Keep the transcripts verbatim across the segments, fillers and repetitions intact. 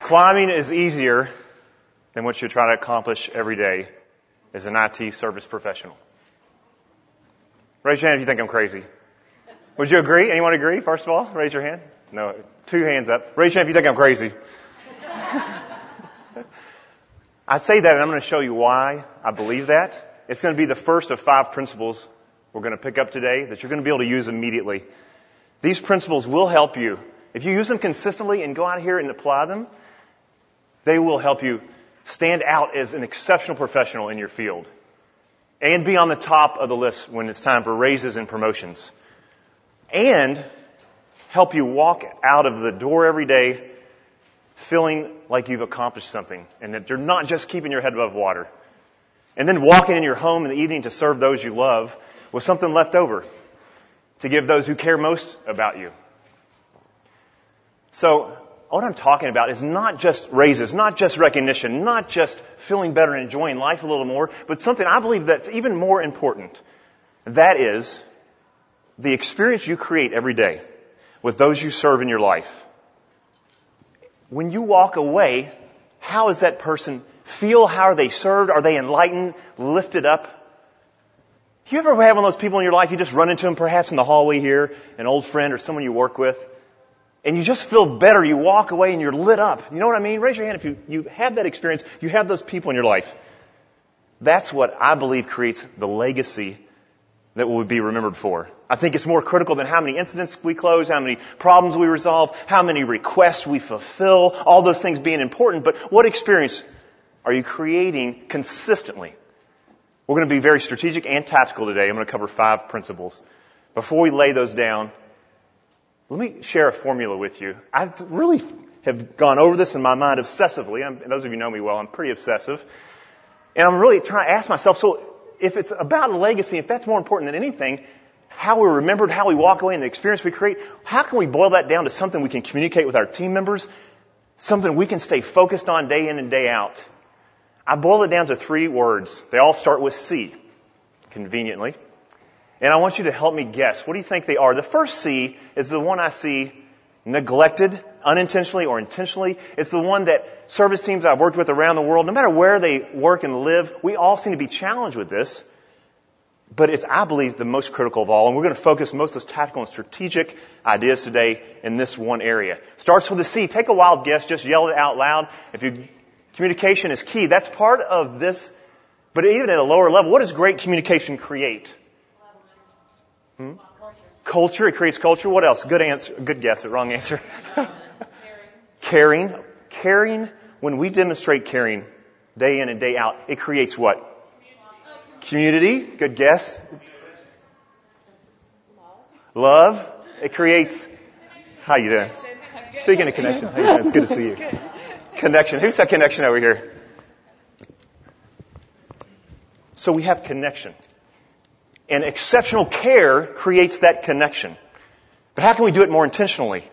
Climbing is easier than what you try to accomplish every day as an I T service professional. Raise your hand if you think I'm crazy. Would you agree? Anyone agree, first of all? Raise your hand. No, two hands up. Raise your hand if you think I'm crazy. I say that and I'm going to show you why I believe that. It's going to be the first of five principles we're going to pick up today that you're going to be able to use immediately. These principles will help you. If you use them consistently and go out here and apply them, they will help you stand out as an exceptional professional in your field and be on the top of the list when it's time for raises and promotions, and help you walk out of the door every day feeling like you've accomplished something and that you're not just keeping your head above water. And then walking in your home in the evening to serve those you love with something left over to give those who care most about you. So what I'm talking about is not just raises, not just recognition, not just feeling better and enjoying life a little more, but something I believe that's even more important. That is the experience you create every day with those you serve in your life. When you walk away, how does that person feel? How are they served? Are they enlightened, lifted up? Do you ever have one of those people in your life, you just run into them perhaps in the hallway here, an old friend or someone you work with, and you just feel better. You walk away and you're lit up. You know what I mean? Raise your hand if you, you have that experience. You have those people in your life. That's what I believe creates the legacy that we'll be remembered for. I think it's more critical than how many incidents we close, how many problems we resolve, how many requests we fulfill, all those things being important. But what experience are you creating consistently? We're going to be very strategic and tactical today. I'm going to cover five principles. Before we lay those down, let me share a formula with you. I really have gone over this in my mind obsessively. I'm, those of you know me well, I'm pretty obsessive. And I'm really trying to ask myself, so if it's about a legacy, if that's more important than anything, how we're remembered, how we walk away, and the experience we create, how can we boil that down to something we can communicate with our team members, something we can stay focused on day in and day out? I boil it down to three words. They all start with C, conveniently. And I want you to help me guess. What do you think they are? The first C is the one I see neglected, unintentionally or intentionally. It's the one that service teams I've worked with around the world, no matter where they work and live, we all seem to be challenged with this. But it's, I believe, the most critical of all. And we're going to focus most of those tactical and strategic ideas today in this one area. Starts with a C. Take a wild guess. Just yell it out loud. If you, communication is key. That's part of this. But even at a lower level, what does great communication create? Hmm? Culture. It creates culture. What else? Good answer. Good guess, but wrong answer. Caring. Caring. When we demonstrate caring day in and day out, it creates what? Community. Good guess. Love. It creates. How you doing? Speaking of connection, how you doing? It's good to see you. Connection. Who's that connection over here? So we have connection. And exceptional care creates that connection. But how can we do it more intentionally?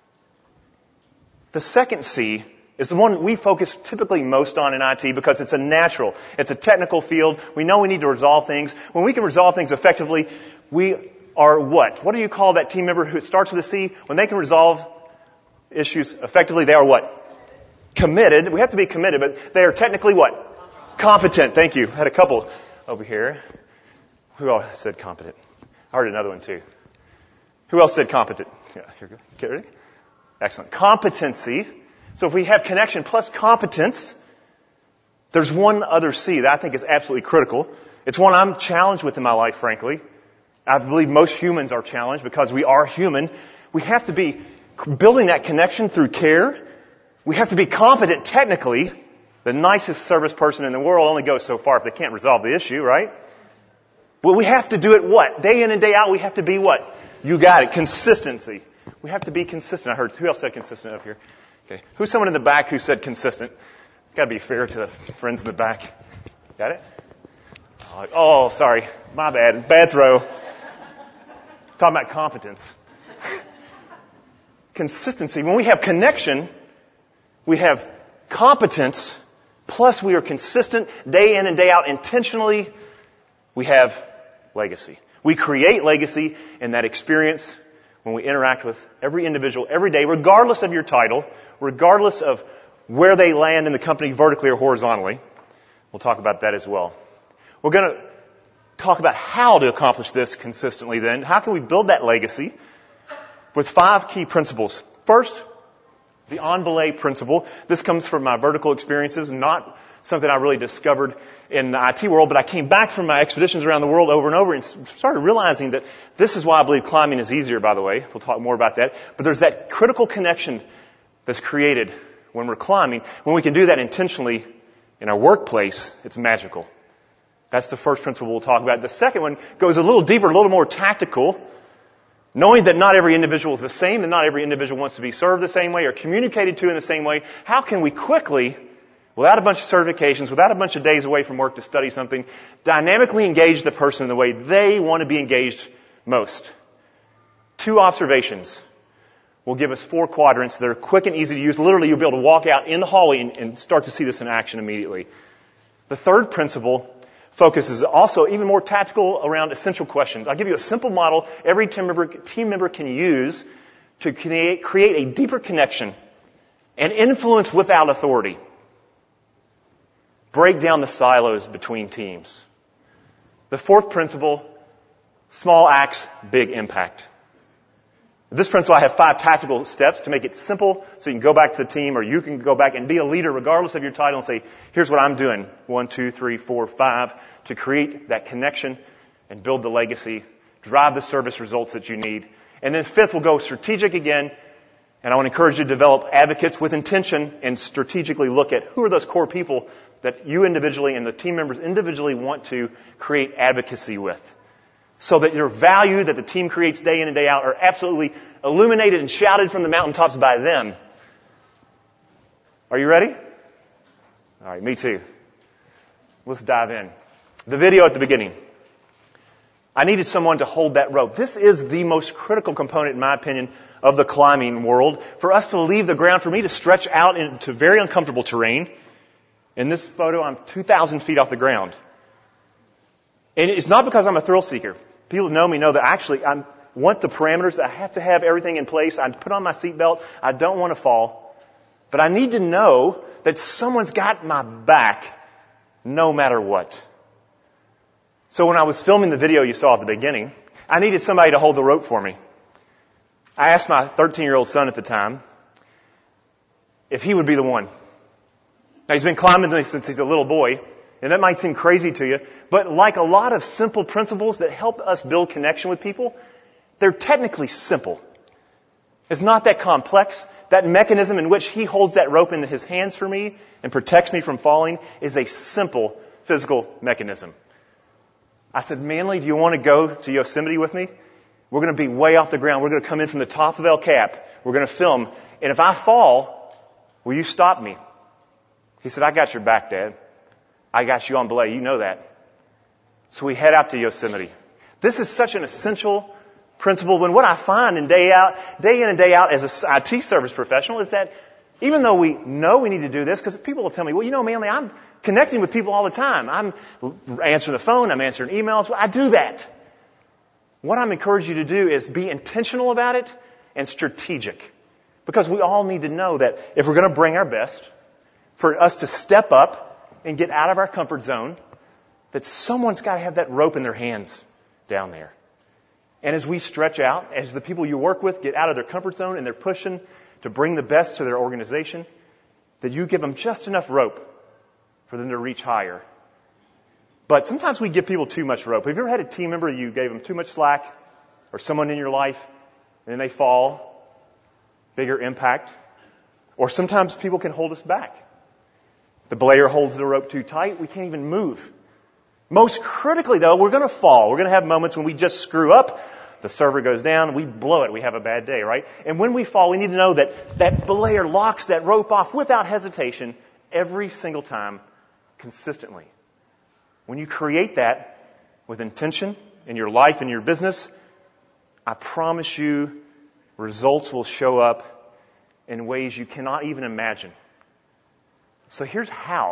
The second C is the one we focus typically most on in I T because it's a natural, it's a technical field. We know we need to resolve things. When we can resolve things effectively, we are what? What do you call that team member who starts with a C? When they can resolve issues effectively, they are what? Committed. We have to be committed, but they are technically what? Competent. Thank you. I had a couple over here. Who else said competent? I heard another one too. Who else said competent? Yeah, here we go. Get ready? Excellent. Competency. So if we have connection plus competence, there's one other C that I think is absolutely critical. It's one I'm challenged with in my life, frankly. I believe most humans are challenged because we are human. We have to be building that connection through care. We have to be competent technically. The nicest service person in the world only goes so far if they can't resolve the issue, right? But we have to do it what? Day in and day out, we have to be what? You got it. Consistency. We have to be consistent. I heard, who else said consistent up here? Okay. Who's someone in the back who said consistent? Got to be fair to the friends in the back. Got it? Oh, sorry. My bad. Bad throw. Talking about competence. Consistency. When we have connection, we have competence, plus we are consistent day in and day out intentionally. We have legacy. We create legacy in that experience when we interact with every individual every day, regardless of your title, regardless of where they land in the company vertically or horizontally. We'll talk about that as well. We're going to talk about how to accomplish this consistently then. How can we build that legacy with five key principles. First, the en belay principle. This comes from my vertical experiences, not something I really discovered in the I T world, but I came back from my expeditions around the world over and over and started realizing that this is why I believe climbing is easier, by the way. We'll talk more about that. But there's that critical connection that's created when we're climbing. When we can do that intentionally in our workplace, it's magical. That's the first principle we'll talk about. The second one goes a little deeper, a little more tactical. Knowing that not every individual is the same, that not every individual wants to be served the same way or communicated to in the same way, how can we quickly, without a bunch of certifications, without a bunch of days away from work to study something, dynamically engage the person in the way they want to be engaged most? Two observations will give us four quadrants that are quick and easy to use. Literally, you'll be able to walk out in the hallway and, and start to see this in action immediately. The third principle focuses also even more tactical around essential questions. I'll give you a simple model every team member, team member can use to create, create a deeper connection and influence without authority. Break down the silos between teams. The fourth principle, small acts, big impact. This principle, I have five tactical steps to make it simple so you can go back to the team or you can go back and be a leader regardless of your title and say, here's what I'm doing. One, two, three, four, five to create that connection and build the legacy, drive the service results that you need. And then fifth, we'll go strategic again. And I want to encourage you to develop advocates with intention and strategically look at who are those core people that you individually and the team members individually want to create advocacy with. So that your value that the team creates day in and day out are absolutely illuminated and shouted from the mountaintops by them. Are you ready? All right, me too. Let's dive in. The video at the beginning. I needed someone to hold that rope. This is the most critical component, in my opinion, of the climbing world. For us to leave the ground, for me to stretch out into very uncomfortable terrain. In this photo, I'm two thousand feet off the ground. And it's not because I'm a thrill seeker. People who know me know that actually I want the parameters. I have to have everything in place. I put on my seatbelt. I don't want to fall. But I need to know that someone's got my back no matter what. So when I was filming the video you saw at the beginning, I needed somebody to hold the rope for me. I asked my thirteen-year-old son at the time if he would be the one. Now, he's been climbing since he's a little boy. And that might seem crazy to you, but like a lot of simple principles that help us build connection with people, they're technically simple. It's not that complex. That mechanism in which he holds that rope in his hands for me and protects me from falling is a simple physical mechanism. I said, Manly, do you want to go to Yosemite with me? We're going to be way off the ground. We're going to come in from the top of El Cap. We're going to film. And if I fall, will you stop me? He said, I got your back, Dad. I got you on belay. You know that. So we head out to Yosemite. This is such an essential principle. When what I find in day out, day in and day out as an I T service professional is that even though we know we need to do this, because people will tell me, well, you know, Manly, I'm connecting with people all the time. I'm answering the phone. I'm answering emails. Well, I do that. What I'm encouraging you to do is be intentional about it and strategic. Because we all need to know that if we're going to bring our best, for us to step up and get out of our comfort zone, that someone's got to have that rope in their hands down there. And as we stretch out, as the people you work with get out of their comfort zone and they're pushing to bring the best to their organization, that you give them just enough rope for them to reach higher. But sometimes we give people too much rope. Have you ever had a team member you gave them too much slack, or someone in your life, and then they fall? Bigger impact. Or sometimes people can hold us back. The belayer holds the rope too tight. We can't even move. Most critically, though, we're going to fall. We're going to have moments when we just screw up. The server goes down. We blow it. We have a bad day, right? And when we fall, we need to know that that belayer locks that rope off without hesitation every single time, consistently. When you create that with intention in your life and your business, I promise you results will show up in ways you cannot even imagine. So here's how.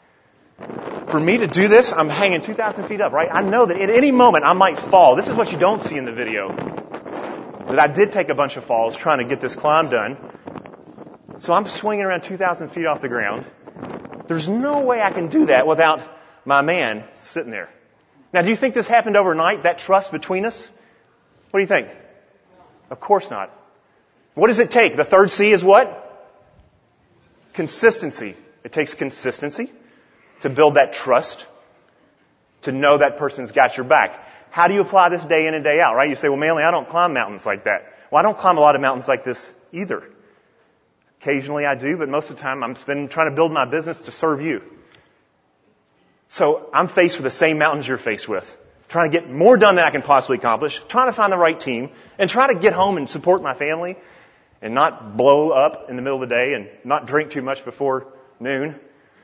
For me to do this, I'm hanging two thousand feet up, right? I know that at any moment I might fall. This is what you don't see in the video. That I did take a bunch of falls trying to get this climb done. So I'm swinging around two thousand feet off the ground. There's no way I can do that without my man sitting there. Now, do you think this happened overnight, that trust between us? What do you think? Of course not. What does it take? The third C is what? Consistency. It takes consistency to build that trust, to know that person's got your back. How do you apply this day in and day out, right? You say, well, Manley, I don't climb mountains like that. Well, I don't climb a lot of mountains like this either. Occasionally I do, but most of the time I'm spending trying to build my business to serve you. So I'm faced with the same mountains you're faced with. Trying to get more done than I can possibly accomplish, trying to find the right team, and try to get home and support my family and not blow up in the middle of the day and not drink too much before noon.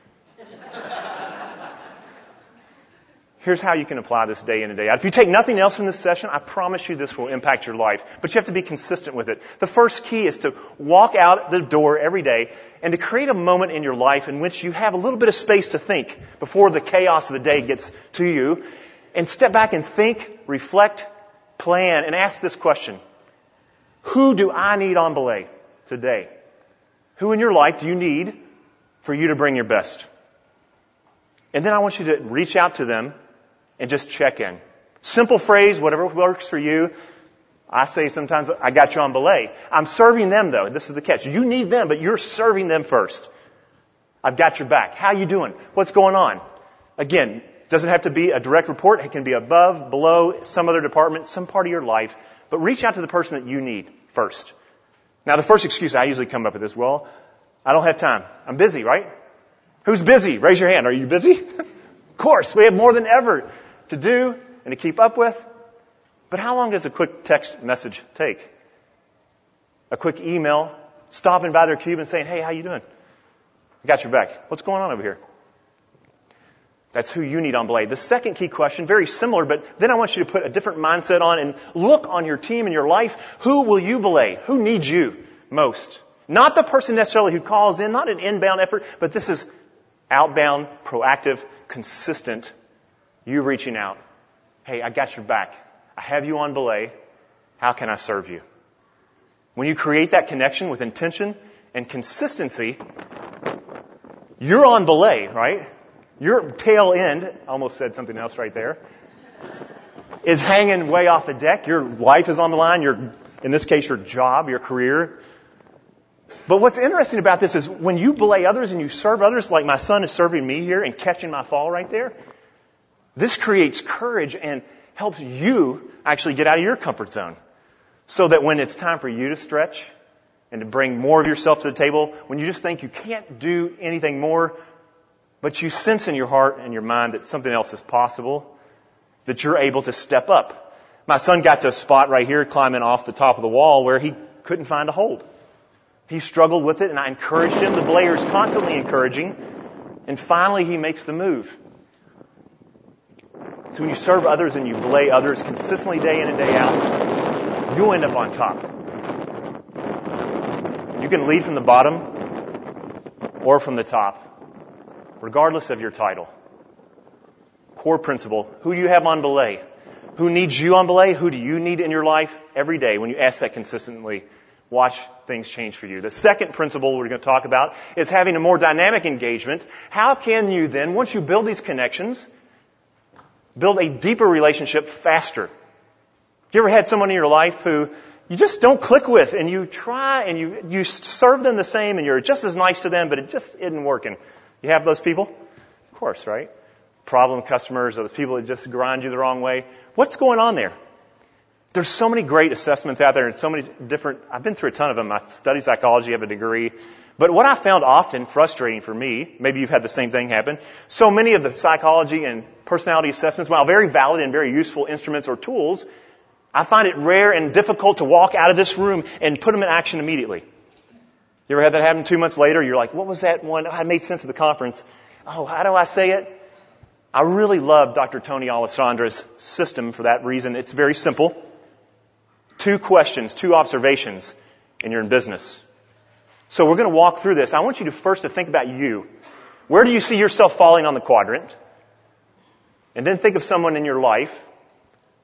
Here's how you can apply this day in and day out. If you take nothing else from this session, I promise you this will impact your life. But you have to be consistent with it. The first key is to walk out the door every day and to create a moment in your life in which you have a little bit of space to think before the chaos of the day gets to you. And step back and think, reflect, plan, and ask this question. Who do I need on belay today? Who in your life do you need for you to bring your best? And then I want you to reach out to them and just check in. Simple phrase, whatever works for you. I say sometimes, I got you on belay. I'm serving them though. This is the catch. You need them, but you're serving them first. I've got your back. How you doing? What's going on? Again, doesn't have to be a direct report. It can be above, below, some other department, some part of your life. But reach out to the person that you need first. Now, the first excuse I usually come up with is, well, I don't have time. I'm busy, right? Who's busy? Raise your hand. Are you busy? Of course. We have more than ever to do and to keep up with. But how long does a quick text message take? A quick email, stopping by their cube and saying, hey, how you doing? I got your back. What's going on over here? That's who you need on belay. The second key question, very similar, but then I want you to put a different mindset on and look on your team and your life. Who will you belay? Who needs you most? Not the person necessarily who calls in, not an inbound effort, but this is outbound, proactive, consistent, you reaching out. Hey, I got your back. I have you on belay. How can I serve you? When you create that connection with intention and consistency, you're on belay, right? Your tail end, almost said something else right there, is hanging way off the deck. Your life is on the line. Your, in this case, your job, your career. But what's interesting about this is when you belay others and you serve others, like my son is serving me here and catching my fall right there, this creates courage and helps you actually get out of your comfort zone. So that when it's time for you to stretch and to bring more of yourself to the table, when you just think you can't do anything more, but you sense in your heart and your mind that something else is possible, that you're able to step up. My son got to a spot right here climbing off the top of the wall where he couldn't find a hold. He struggled with it and I encouraged him. The belayer is constantly encouraging. And finally he makes the move. So when you serve others and you belay others consistently day in and day out, you'll end up on top. You can lead from the bottom or from the top, regardless of your title. Core principle, who do you have on belay? Who needs you on belay? Who do you need in your life every day? When you ask that consistently, watch things change for you. The second principle we're going to talk about is having a more dynamic engagement. How can you then, once you build these connections, build a deeper relationship faster? You ever had someone in your life who you just don't click with and you try and you, you serve them the same and you're just as nice to them, but it just isn't working? You have those people? Of course, right? Problem customers, those people that just grind you the wrong way. What's going on there? There's so many great assessments out there and so many different, I've been through a ton of them. I study psychology, have a degree. But what I found often frustrating for me, maybe you've had the same thing happen, so many of the psychology and personality assessments, while very valid and very useful instruments or tools, I find it rare and difficult to walk out of this room and put them in action immediately. You ever had that happen two months later? You're like, what was that one? I made sense of the conference. Oh, how do I say it? I really love Doctor Tony Alessandra's system for that reason. It's very simple. Two questions, two observations, and you're in business. So we're going to walk through this. I want you to first to think about you. Where do you see yourself falling on the quadrant? And then think of someone in your life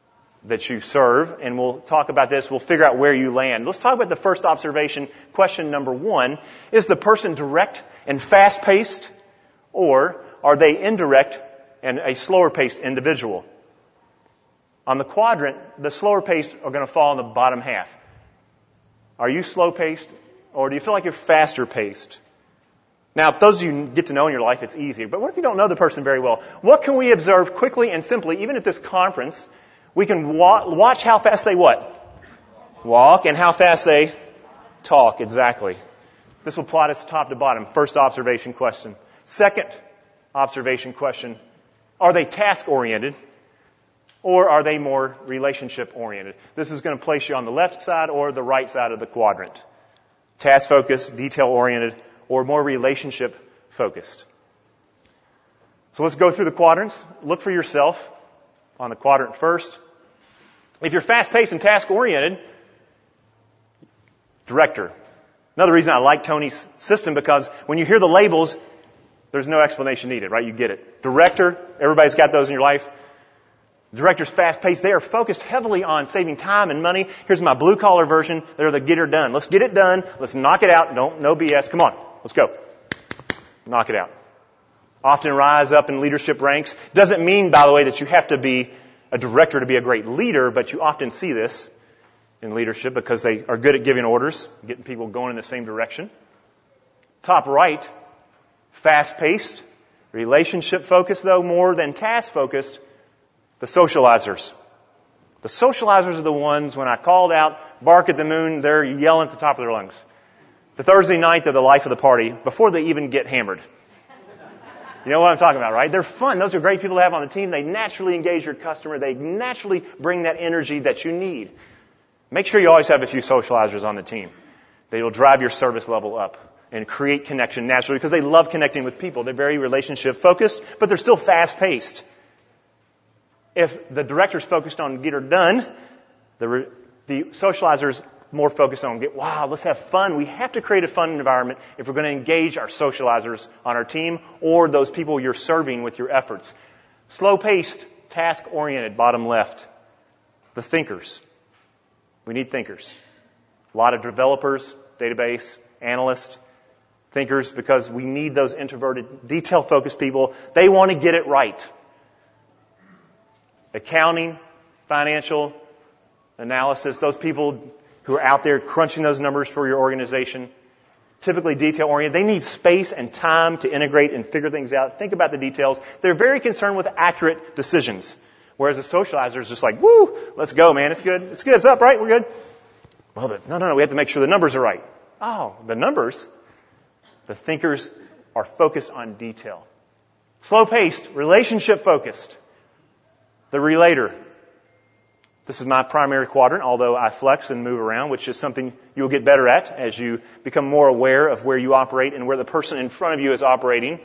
that you serve, and we'll talk about this. We'll figure out where you land. Let's talk about the first observation. Question number one, is the person direct and fast-paced, or are they indirect and a slower-paced individual? On the quadrant, the slower-paced are going to fall in the bottom half. Are you slow-paced, or do you feel like you're faster-paced? Now, if those of you get to know in your life, it's easy. But what if you don't know the person very well? What can we observe quickly and simply, even at this conference? We can wa- watch how fast they what? Walk, and how fast they talk, exactly. This will plot us top to bottom. First observation question. Second observation question. Are they task-oriented, or are they more relationship-oriented? This is going to place you on the left side or the right side of the quadrant. Task-focused, detail-oriented, or more relationship-focused. So let's go through the quadrants. Look for yourself on the quadrant first. If you're fast-paced and task-oriented, director. Another reason I like Tony's system, because when you hear the labels, there's no explanation needed, right? You get it. Director, everybody's got those in your life. Director's fast-paced. They are focused heavily on saving time and money. Here's my blue-collar version. They're the get her done. Let's get it done. Let's knock it out. Don't, no B S. Come on. Let's go. Knock it out. Often rise up in leadership ranks. Doesn't mean, by the way, that you have to be a director to be a great leader, but you often see this in leadership because they are good at giving orders, getting people going in the same direction. Top right, fast-paced, relationship-focused, though, more than task-focused, the socializers. The socializers are the ones, when I called out, bark at the moon, they're yelling at the top of their lungs. The Thursday night of the life of the party, before they even get hammered. You know what I'm talking about, right? They're fun. Those are great people to have on the team. They naturally engage your customer. They naturally bring that energy that you need. Make sure you always have a few socializers on the team. They will drive your service level up and create connection naturally because they love connecting with people. They're very relationship focused, but they're still fast paced. If the director's focused on get her done, the, the socializer's more focused on get, wow, let's have fun. We have to create a fun environment if we're going to engage our socializers on our team or those people you're serving with your efforts. Slow-paced, task-oriented, bottom left. The thinkers. We need thinkers. A lot of developers, database, analysts, thinkers, because we need those introverted, detail-focused people. They want to get it right. Accounting, financial analysis, those people who are out there crunching those numbers for your organization, typically detail-oriented. They need space and time to integrate and figure things out. Think about the details. They're very concerned with accurate decisions. Whereas a socializer is just like, woo, let's go, man. It's good. It's good. It's up, right? We're good. Well, the, no, no, no. We have to make sure the numbers are right. Oh, the numbers. The thinkers are focused on detail. Slow-paced, relationship-focused. The relator. This is my primary quadrant, although I flex and move around, which is something you'll get better at as you become more aware of where you operate and where the person in front of you is operating.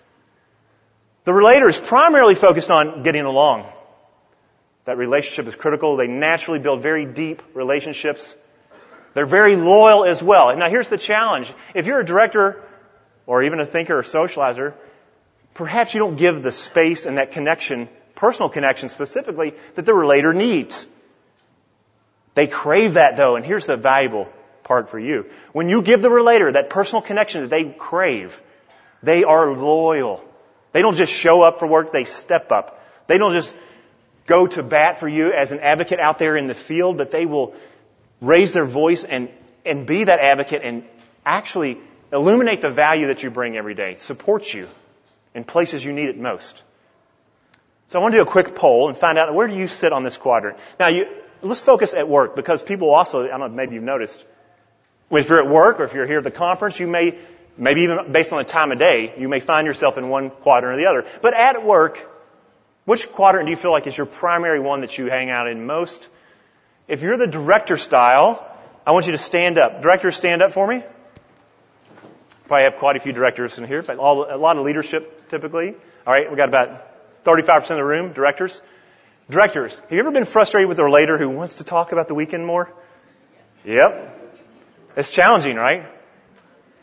The relator is primarily focused on getting along. That relationship is critical. They naturally build very deep relationships. They're very loyal as well. And now here's the challenge. If you're a director or even a thinker or socializer, perhaps you don't give the space and that connection, personal connection specifically, that the relator needs. They crave that though, and here's the valuable part for you. When you give the relator that personal connection that they crave, they are loyal. They don't just show up for work, they step up. They don't just go to bat for you as an advocate out there in the field, but they will raise their voice and, and be that advocate and actually illuminate the value that you bring every day, support you in places you need it most. So I want to do a quick poll and find out where do you sit on this quadrant. Now, you, let's focus at work because people also, I don't know, maybe you've noticed, if you're at work or if you're here at the conference, you may, maybe even based on the time of day, you may find yourself in one quadrant or the other. But at work, which quadrant do you feel like is your primary one that you hang out in most? If you're the director style, I want you to stand up. Directors, stand up for me. Probably have quite a few directors in here, but all, a lot of leadership typically. All right, we got about thirty-five percent of the room, directors. Directors, have you ever been frustrated with a relator who wants to talk about the weekend more? Yep. It's challenging, right?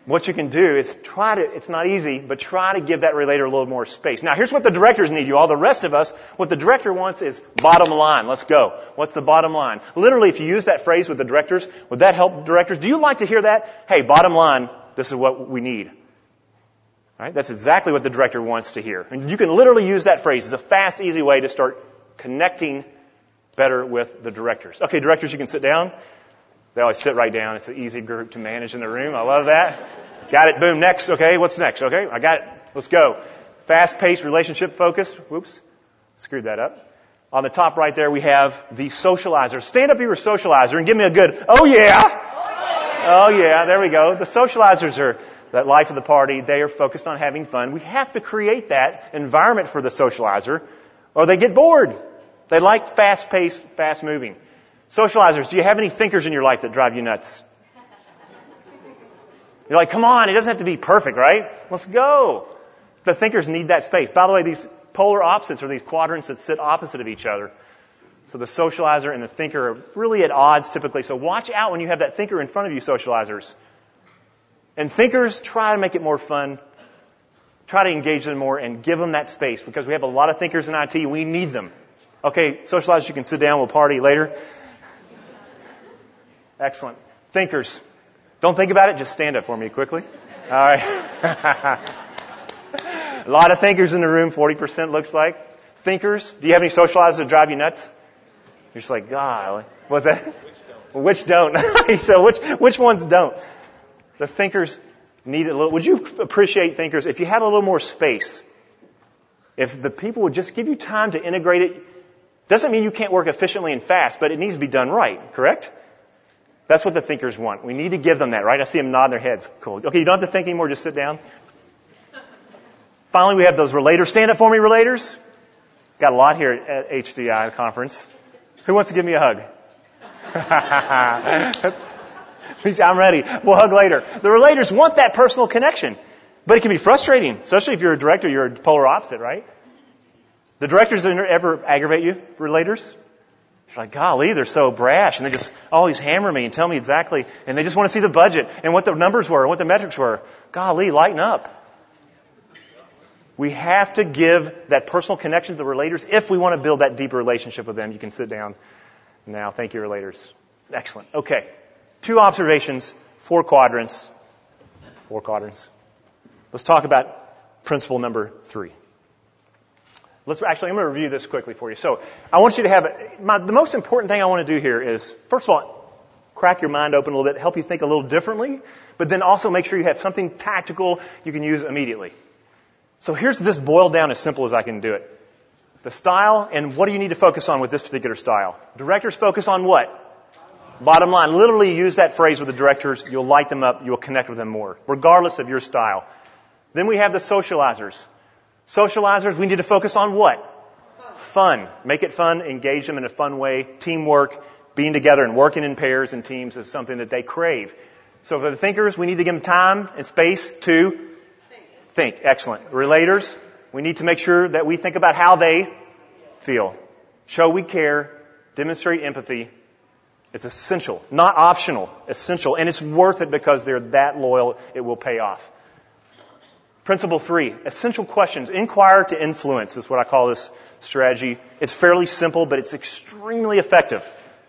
what you can do is try to, it's not easy, but try to give that relator a little more space. Now, here's what the directors need you all. The rest of us, what the director wants is bottom line. Let's go. What's the bottom line? Literally, if you use that phrase with the directors, would that help directors? Do you like to hear that? Hey, bottom line, this is what we need. All right? That's exactly what the director wants to hear. And you can literally use that phrase. It's a fast, easy way to start connecting better with the directors. Okay, directors, you can sit down. They always sit right down. It's an easy group to manage in the room. I love that. Got it. Boom. Next. Okay. What's next? Okay. I got it. Let's go. Fast-paced, relationship-focused. Whoops. Screwed that up. On the top right there, we have the socializer. Stand up if you're a socializer and give me a good, oh yeah. Oh yeah. There we go. The socializers are that life of the party. They are focused on having fun. We have to create that environment for the socializer or they get bored. They like fast-paced, fast-moving. Socializers, do you have any thinkers in your life that drive you nuts? You're like, come on, it doesn't have to be perfect, right? Let's go. The thinkers need that space. By the way, these polar opposites are these quadrants that sit opposite of each other. So the socializer and the thinker are really at odds typically. So watch out when you have that thinker in front of you, socializers. And thinkers, try to make it more fun. Try to engage them more and give them that space because we have a lot of thinkers in I T. We need them. Okay, socializers, you can sit down. We'll party later. Excellent. Thinkers. Don't think about it. Just stand up for me quickly. All right. A lot of thinkers in the room. forty percent looks like. Thinkers. Do you have any socializers that drive you nuts? You're just like, God. What's that? Which don't. Which don't. So which, which ones don't? The thinkers need a little. Would you appreciate thinkers if you had a little more space? If the people would just give you time to integrate it. Doesn't mean you can't work efficiently and fast, but it needs to be done right. Correct? That's what the thinkers want. We need to give them that, right? I see them nodding their heads. Cool. Okay, you don't have to think anymore. Just sit down. Finally, we have those relators. Stand up for me, relators. Got a lot here at H D I conference. Who wants to give me a hug? I'm ready. We'll hug later. The relators want that personal connection. But it can be frustrating, especially if you're a director, you're a polar opposite, right? The directors ever aggravate you, relators? It's like, golly, they're so brash, and they just always hammer me and tell me exactly, and they just want to see the budget and what the numbers were and what the metrics were. Golly, lighten up. We have to give that personal connection to the relators if we want to build that deeper relationship with them. You can sit down now. Thank you, relators. Excellent. Okay. Two observations, four quadrants. Four quadrants. Let's talk about principle number three. Let's actually, I'm going to review this quickly for you. So I want you to have, my, the most important thing I want to do here is, first of all, crack your mind open a little bit, help you think a little differently, but then also make sure you have something tactical you can use immediately. So here's this boiled down as simple as I can do it. The style, and what do you need to focus on with this particular style? Directors focus on what? Bottom line. Literally use that phrase with the directors. You'll light them up. You'll connect with them more, regardless of your style. Then we have the socializers. Socializers, we need to focus on what? Fun. Make it fun. Engage them in a fun way. Teamwork. Being together and working in pairs and teams is something that they crave. So for the thinkers, we need to give them time and space to think. think. Excellent. Relators, we need to make sure that we think about how they feel. Show we care. Demonstrate empathy. It's essential. Not optional. Essential. And it's worth it because they're that loyal. It will pay off. Principle three, essential questions. Inquire to influence is what I call this strategy. It's fairly simple, but it's extremely effective.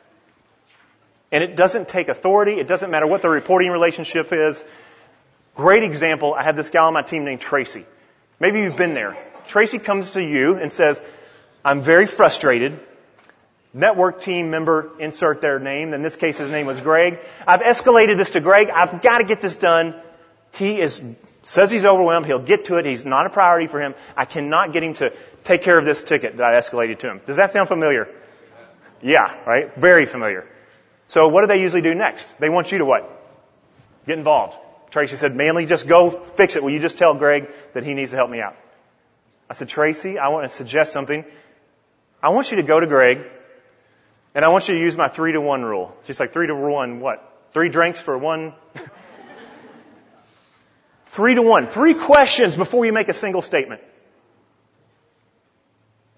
And it doesn't take authority. It doesn't matter what the reporting relationship is. Great example. I had this gal on my team named Tracy. Maybe you've been there. Tracy comes to you and says, I'm very frustrated. Network team member, insert their name. In this case, his name was Greg. I've escalated this to Greg. I've got to get this done. He is, says he's overwhelmed. He'll get to it. He's not a priority for him. I cannot get him to take care of this ticket that I escalated to him. Does that sound familiar? Yeah, right? Very familiar. So what do they usually do next? They want you to what? Get involved. Tracy said, Manley, just go fix it. Will you just tell Greg that he needs to help me out? I said, Tracy, I want to suggest something. I want you to go to Greg, and I want you to use my three to one rule. She's like, three to one what? Three drinks for one? Three to one. Three questions before you make a single statement.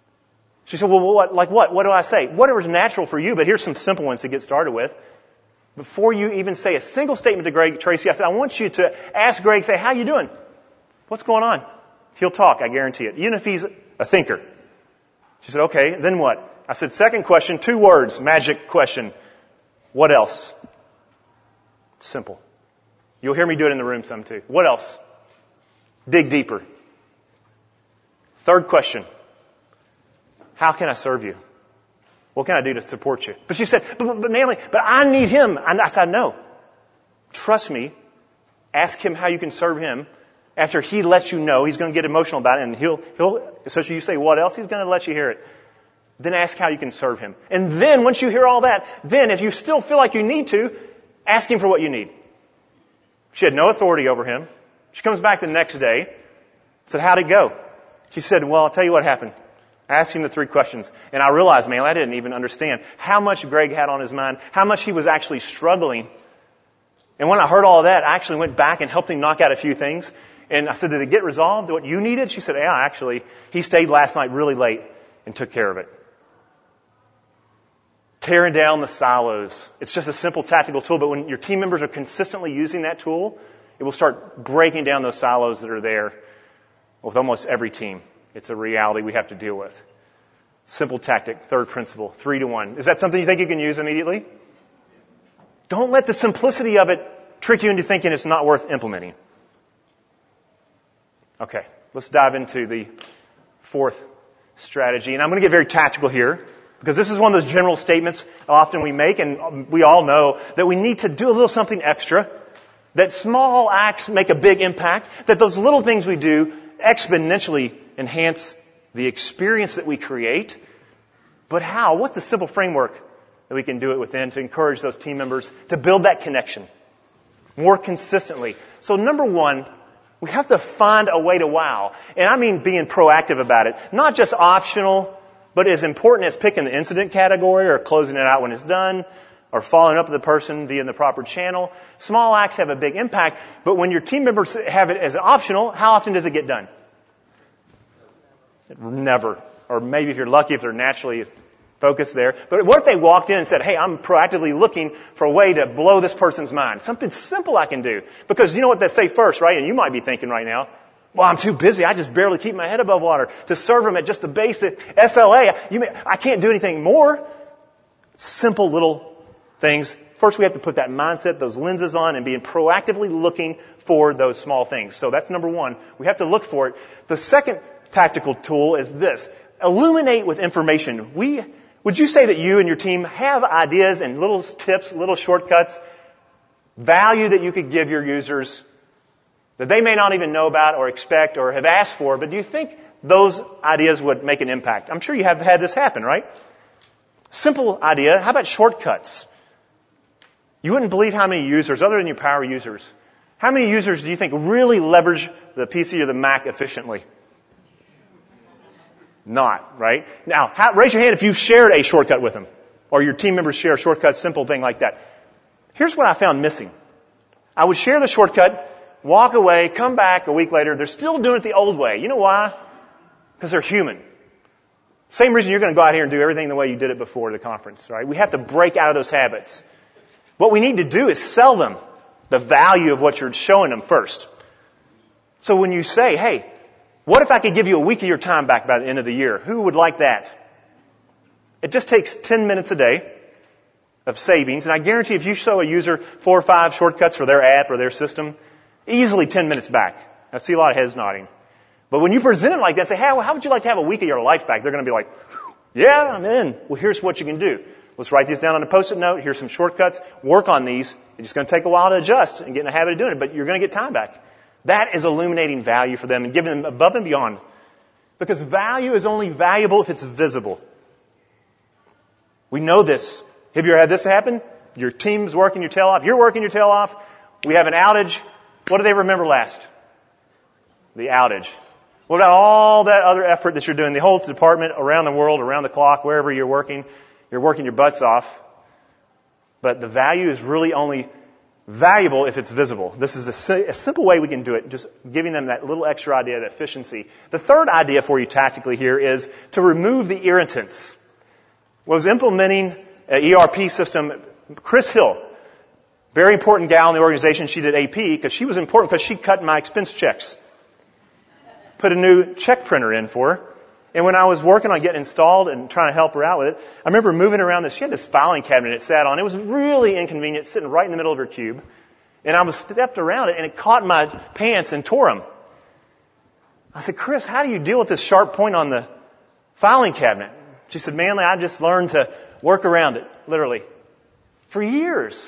She said, well, what, like what? What do I say? Whatever's natural for you, but here's some simple ones to get started with. Before you even say a single statement to Greg Tracy, I said, I want you to ask Greg, say, how you doing? What's going on? He'll talk, I guarantee it. Even if he's a thinker. She said, okay, then what? I said, second question, two words, magic question. What else? Simple. You'll hear me do it in the room some too. What else? Dig deeper. Third question. How can I serve you? What can I do to support you? But she said, but, but, but Manley, but I need him. And I said, no. Trust me. Ask him how you can serve him. After he lets you know, he's going to get emotional about it, and he'll, he'll, especially you say, what else? He's going to let you hear it. Then ask how you can serve him. And then, once you hear all that, then if you still feel like you need to, ask him for what you need. She had no authority over him. She comes back the next day, said, how'd it go? She said, well, I'll tell you what happened. I asked him the three questions, and I realized, man, I didn't even understand how much Greg had on his mind, how much he was actually struggling. And when I heard all of that, I actually went back and helped him knock out a few things. And I said, did it get resolved, what you needed? She said, yeah, actually, he stayed last night really late and took care of it. Tearing down the silos. It's just a simple tactical tool, but when your team members are consistently using that tool, it will start breaking down those silos that are there with almost every team. It's a reality we have to deal with. Simple tactic, third principle, three to one. Is that something you think you can use immediately? Don't let the simplicity of it trick you into thinking it's not worth implementing. Okay, let's dive into the fourth strategy. And I'm going to get very tactical here because this is one of those general statements often we make, and we all know that we need to do a little something extra, that small acts make a big impact, that those little things we do exponentially enhance the experience that we create. But how? What's the simple framework that we can do it within to encourage those team members to build that connection more consistently? So number one, we have to find a way to wow. And I mean being proactive about it. Not just optional, but as important as picking the incident category or closing it out when it's done or following up with the person via the proper channel. Small acts have a big impact, but when your team members have it as optional, how often does it get done? Never. Or maybe if you're lucky, if they're naturally focused there. But what if they walked in and said, hey, I'm proactively looking for a way to blow this person's mind. Something simple I can do. Because you know what they say first, right? And you might be thinking right now, well, I'm too busy. I just barely keep my head above water to serve them at just the basic S L A. You may, I can't do anything more. Simple little things. First, we have to put that mindset, those lenses on, and being proactively looking for those small things. So that's number one. We have to look for it. The second tactical tool is this. Illuminate with information. We, would you say that you and your team have ideas and little tips, little shortcuts, value that you could give your users that they may not even know about or expect or have asked for, but do you think those ideas would make an impact? I'm sure you have had this happen, right? Simple idea. How about shortcuts? You wouldn't believe how many users, other than your power users, how many users do you think really leverage the P C or the Mac efficiently? Not, right? Now, how, raise your hand if you've shared a shortcut with them, or your team members share a shortcut, simple thing like that. Here's what I found missing. I would share the shortcut, walk away, come back a week later, they're still doing it the old way. You know why? Because they're human. Same reason you're going to go out here and do everything the way you did it before the conference, right? We have to break out of those habits. What we need to do is sell them the value of what you're showing them first. So when you say, hey, what if I could give you a week of your time back by the end of the year? Who would like that? It just takes ten minutes a day of savings. And I guarantee if you show a user four or five shortcuts for their app or their system, easily ten minutes back. I see a lot of heads nodding. But when you present it like that, say, hey, well, how would you like to have a week of your life back? They're going to be like, yeah, I'm in. Well, here's what you can do. Let's write these down on a post-it note. Here's some shortcuts. Work on these. It's just going to take a while to adjust and get in the habit of doing it, but you're going to get time back. That is illuminating value for them and giving them above and beyond. Because value is only valuable if it's visible. We know this. Have you ever had this happen? Your team's working your tail off. You're working your tail off. We have an outage. What do they remember last? The outage. What about all that other effort that you're doing? The whole department around the world, around the clock, wherever you're working, you're working your butts off. But the value is really only valuable if it's visible. This is a, si- a simple way we can do it, just giving them that little extra idea of efficiency. The third idea for you tactically here is to remove the irritants. Was implementing an E R P system, Chris Hill Very important gal in the organization. She did A P because she was important because she cut my expense checks. Put a new check printer in for her. And when I was working on getting installed and trying to help her out with it, I remember moving around this. She had this filing cabinet it sat on. It was really inconvenient, sitting right in the middle of her cube. And I was stepped around it, and it caught my pants and tore them. I said, Chris, how do you deal with this sharp point on the filing cabinet? She said, Manley, I just learned to work around it, literally. For years.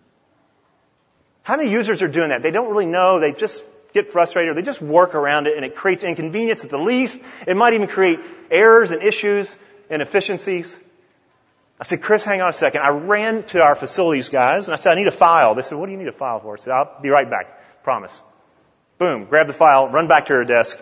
How many users are doing that? They don't really know. They just get frustrated, or they just work around it, and it creates inconvenience at the least. It might even create errors and issues and inefficiencies. I said, Chris, hang on a second. I ran to our facilities guys, and I said, I need a file. They said, what do you need a file for? I said, I'll be right back. Promise. Boom. Grab the file, run back to her desk.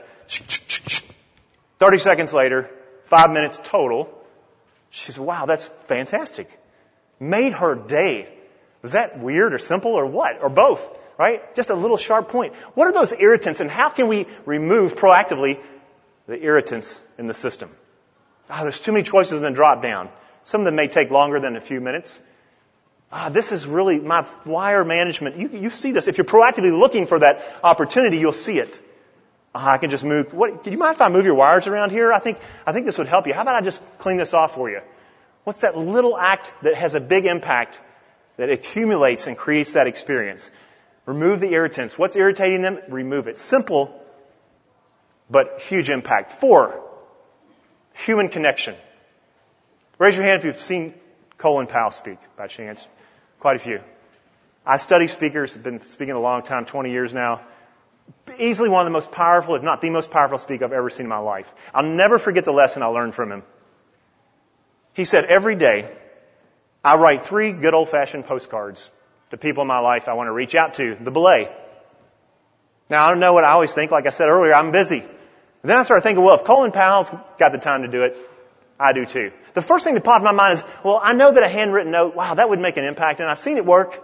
thirty seconds later, five minutes total. She said, wow, that's fantastic. Made her day. Was that weird or simple or what? Or both? Right? Just a little sharp point. What are those irritants, and how can we remove proactively the irritants in the system? Ah, there's too many choices in the drop down. Some of them may take longer than a few minutes. Ah, this is really my wire management. You, you see this. If you're proactively looking for that opportunity, you'll see it. Ah, I can just move. What, do you mind if I move your wires around here? I think, I think this would help you. How about I just clean this off for you? What's that little act that has a big impact that accumulates and creates that experience? Remove the irritants. What's irritating them? Remove it. Simple, but huge impact. Four, human connection. Raise your hand if you've seen Colin Powell speak, by chance. Quite a few. I study speakers. I've been speaking a long time, twenty years now. Easily one of the most powerful, if not the most powerful speaker I've ever seen in my life. I'll never forget the lesson I learned from him. He said, every day, I write three good old-fashioned postcards to people in my life I want to reach out to, the belay. Now, I don't know what I always think. Like I said earlier, I'm busy. And then I started thinking, well, if Colin Powell's got the time to do it, I do too. The first thing that popped in my mind is, well, I know that a handwritten note, wow, that would make an impact, and I've seen it work.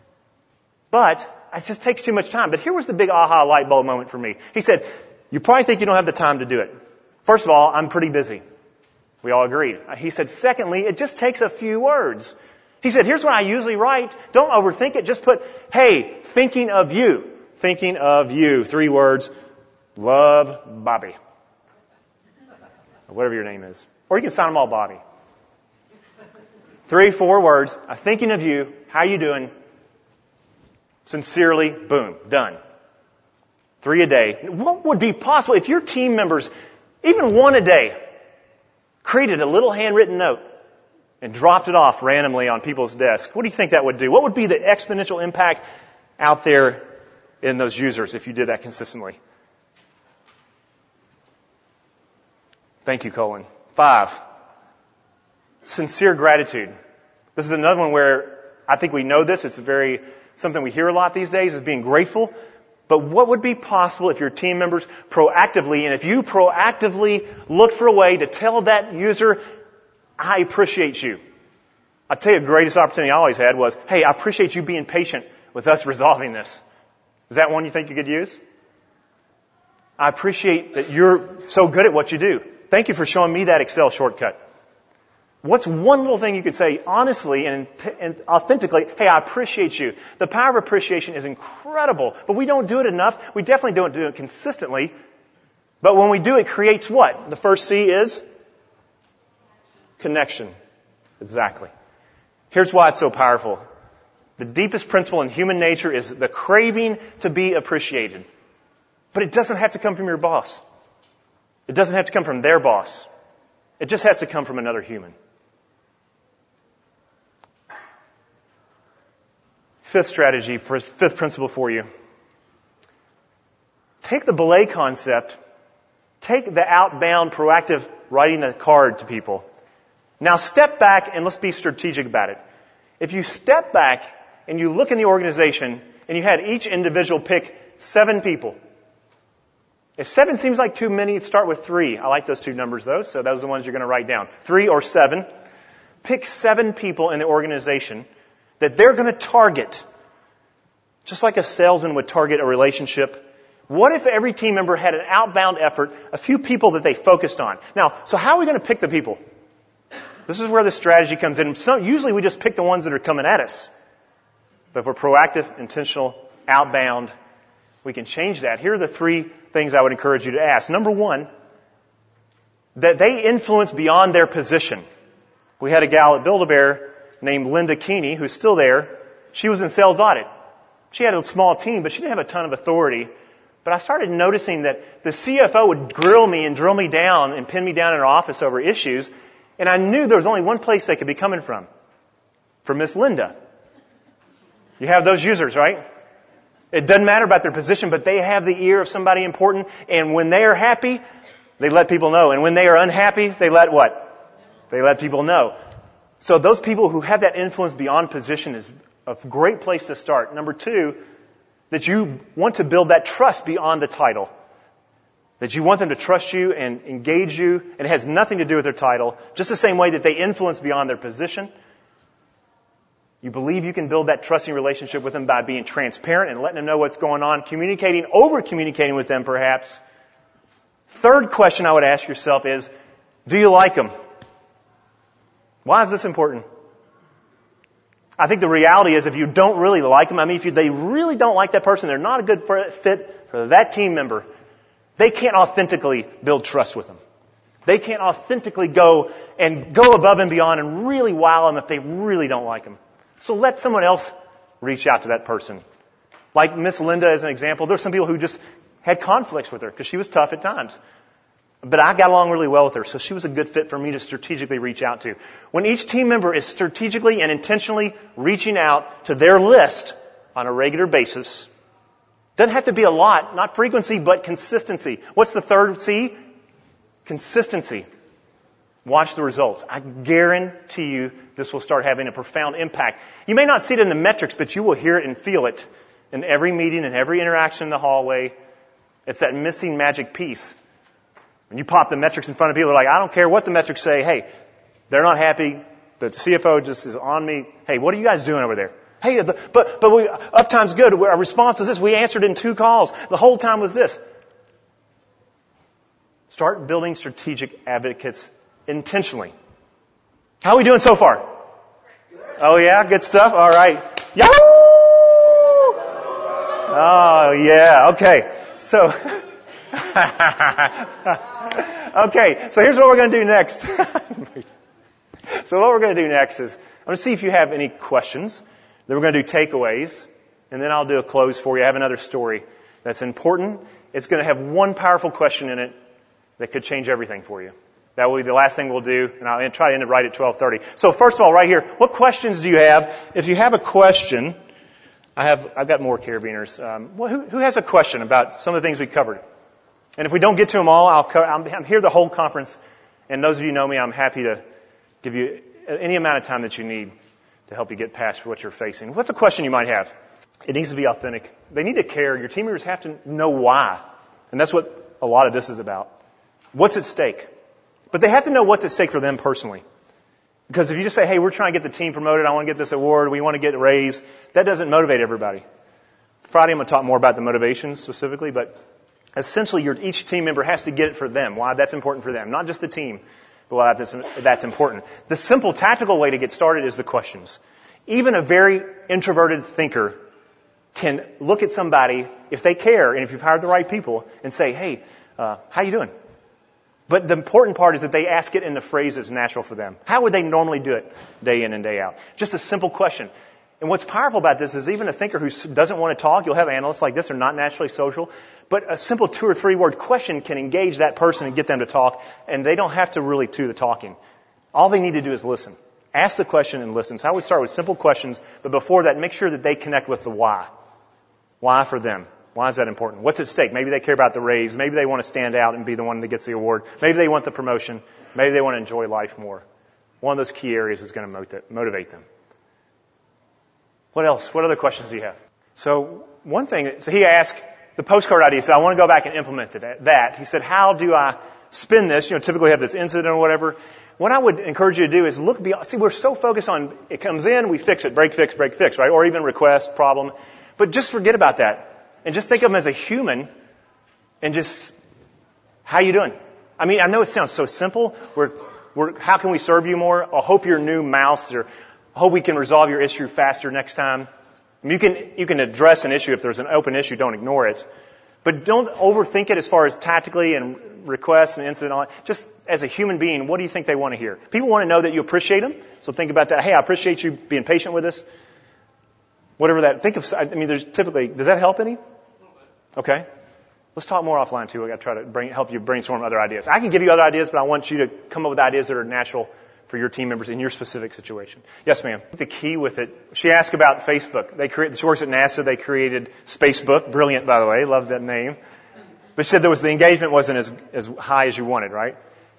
But it just takes too much time. But here was the big aha light bulb moment for me. He said, you probably think you don't have the time to do it. First of all, I'm pretty busy. We all agreed. He said, secondly, it just takes a few words. He said, here's what I usually write. Don't overthink it. Just put, hey, thinking of you. Thinking of you. Three words. Love, Bobby. Or whatever your name is. Or you can sign them all Bobby. Three, four words. I'm thinking of you. How you doing? Sincerely, boom, done. Three a day. What would be possible if your team members, even one a day, created a little handwritten note and dropped it off randomly on people's desks? What do you think that would do? What would be the exponential impact out there in those users if you did that consistently? Thank you, Colin. Five, sincere gratitude. This is another one where I think we know this. It's very something we hear a lot these days, is being grateful. But what would be possible if your team members proactively, and if you proactively look for a way to tell that user, I appreciate you. I'll tell you the greatest opportunity I always had was, hey, I appreciate you being patient with us resolving this. Is that one you think you could use? I appreciate that you're so good at what you do. Thank you for showing me that Excel shortcut. What's one little thing you could say honestly and, and authentically, hey, I appreciate you. The power of appreciation is incredible, but we don't do it enough. We definitely don't do it consistently. But when we do, it creates what? The first C is connection. Exactly. Here's why it's so powerful. The deepest principle in human nature is the craving to be appreciated. But it doesn't have to come from your boss. It doesn't have to come from their boss. It just has to come from another human. Fifth strategy, for fifth principle for you. Take the belay concept. Take the outbound, proactive writing the card to people. Now step back and let's be strategic about it. If you step back and you look in the organization and you had each individual pick seven people. If seven seems like too many, start with three. I like those two numbers though, so those are the ones you're going to write down. Three or seven. Pick seven people in the organization that they're going to target. Just like a salesman would target a relationship. What if every team member had an outbound effort, a few people that they focused on? Now, so how are we going to pick the people? This is where the strategy comes in. So usually we just pick the ones that are coming at us. But if we're proactive, intentional, outbound, we can change that. Here are the three things I would encourage you to ask. Number one, that they influence beyond their position. We had a gal at Build-A-Bear named Linda Keeney, who's still there. She was in sales audit. She had a small team, but she didn't have a ton of authority. But I started noticing that the C F O would grill me and drill me down and pin me down in her office over issues. And I knew there was only one place they could be coming from. From Miss Linda. You have those users, right? It doesn't matter about their position, but they have the ear of somebody important. And when they are happy, they let people know. And when they are unhappy, they let what? They let people know. So those people who have that influence beyond position is a great place to start. Number two, that you want to build that trust beyond the title. That you want them to trust you and engage you, and it has nothing to do with their title. Just the same way that they influence beyond their position. You believe you can build that trusting relationship with them by being transparent and letting them know what's going on, communicating, over-communicating with them perhaps. Third question I would ask yourself is, do you like them? Why is this important? I think the reality is if you don't really like them, I mean, if you, they really don't like that person, they're not a good fit for that team member, they can't authentically build trust with them. They can't authentically go and go above and beyond and really wow them if they really don't like them. So let someone else reach out to that person. Like Miss Linda as an example, there's some people who just had conflicts with her because she was tough at times. But I got along really well with her, so she was a good fit for me to strategically reach out to. When each team member is strategically and intentionally reaching out to their list on a regular basis, doesn't have to be a lot, not frequency, but consistency. What's the third C? Consistency. Watch the results. I guarantee you this will start having a profound impact. You may not see it in the metrics, but you will hear it and feel it in every meeting and every interaction in the hallway. It's that missing magic piece. When you pop the metrics in front of people, they're like, I don't care what the metrics say. Hey, they're not happy. The C F O just is on me. Hey, what are you guys doing over there? Hey, but but we, uptime's good. Our response is this. We answered in two calls. The whole time was this. Start building strategic advocates intentionally. How are we doing so far? Oh yeah, good stuff. All right. Yahoo! Oh yeah. Okay. So, okay. So here's what we're going to do next. So what we're going to do next is I'm going to see if you have any questions. Then we're going to do takeaways, and then I'll do a close for you. I have another story that's important. It's going to have one powerful question in it that could change everything for you. That will be the last thing we'll do, and I'll try to end it right at twelve thirty. So first of all, right here, what questions do you have? If you have a question, I have, I've got more carabiners. Um, well, who, who has a question about some of the things we covered? And if we don't get to them all, I'll co- I'm, I'm here the whole conference, and those of you who know me, I'm happy to give you any amount of time that you need to help you get past what you're facing. What's a question you might have? It needs to be authentic. They need to care. Your team members have to know why. And that's what a lot of this is about. What's at stake? But they have to know what's at stake for them personally. Because if you just say, hey, we're trying to get the team promoted, I want to get this award, we want to get raised, that doesn't motivate everybody. Friday I'm going to talk more about the motivations specifically, but essentially your, each team member has to get it for them, why that's important for them, not just the team, but why that's, that's important. The simple tactical way to get started is the questions. Even a very introverted thinker can look at somebody, if they care, and if you've hired the right people, and say, hey, uh, how you doing? But the important part is that they ask it in the phrase that's natural for them. How would they normally do it day in and day out? Just a simple question. And what's powerful about this is even a thinker who doesn't want to talk, you'll have analysts like this who are not naturally social, but a simple two or three word question can engage that person and get them to talk, and they don't have to really do the talking. All they need to do is listen. Ask the question and listen. So I would start with simple questions, but before that, make sure that they connect with the why. Why for them? Why is that important? What's at stake? Maybe they care about the raise. Maybe they want to stand out and be the one that gets the award. Maybe they want the promotion. Maybe they want to enjoy life more. One of those key areas is going to motivate them. What else? What other questions do you have? So one thing, so he asked the postcard idea. He said, I want to go back and implement that. He said, how do I spin this? You know, typically have this incident or whatever. What I would encourage you to do is look beyond. See, we're so focused on it comes in, we fix it, break, fix, break, fix, right? Or even request, problem. But just forget about that. And just think of them as a human and just, how you doing? I mean, I know it sounds so simple. We're, we're, how can we serve you more? I hope your new mouse, or I hope we can resolve your issue faster next time. I mean, you can, you can address an issue if there's an open issue, don't ignore it. But don't overthink it as far as tactically and requests and incident. On. Just as a human being, what do you think they want to hear? People want to know that you appreciate them. So think about that. Hey, I appreciate you being patient with us. Whatever that, think of, I mean, there's typically, does that help any? Okay. Let's talk more offline too. I got to try to bring, help you brainstorm other ideas. I can give you other ideas, but I want you to come up with ideas that are natural for your team members in your specific situation. Yes, ma'am. The key with it, she asked about Facebook. They create, she works at NASA. They created Spacebook. Brilliant, by the way. Love that name. But she said there was, the engagement wasn't as, as high as you wanted, right?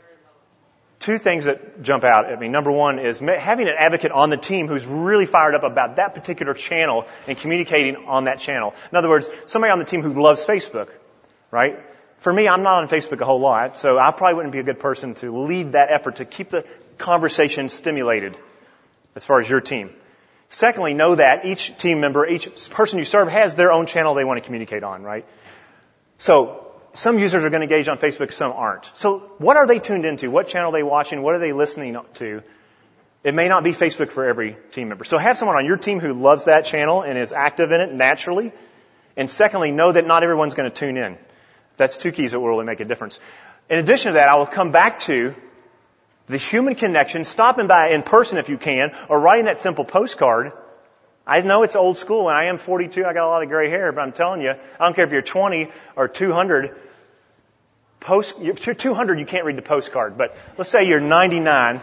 Two things that jump out at me. Number one is having an advocate on the team who's really fired up about that particular channel and communicating on that channel. In other words, somebody on the team who loves Facebook, right? For me, I'm not on Facebook a whole lot, so I probably wouldn't be a good person to lead that effort to keep the conversation stimulated as far as your team. Secondly, know that each team member, each person you serve has their own channel they want to communicate on, right? So some users are going to engage on Facebook, some aren't. So what are they tuned into? What channel are they watching? What are they listening to? It may not be Facebook for every team member. So have someone on your team who loves that channel and is active in it naturally. And secondly, know that not everyone's going to tune in. That's two keys that will really make a difference. In addition to that, I will come back to the human connection, stopping by in person if you can, or writing that simple postcard. I know it's old school, and I am forty-two, I got a lot of gray hair, but I'm telling you, I don't care if you're twenty or two hundred, post, you're two hundred, you can't read the postcard, but let's say you're ninety-nine.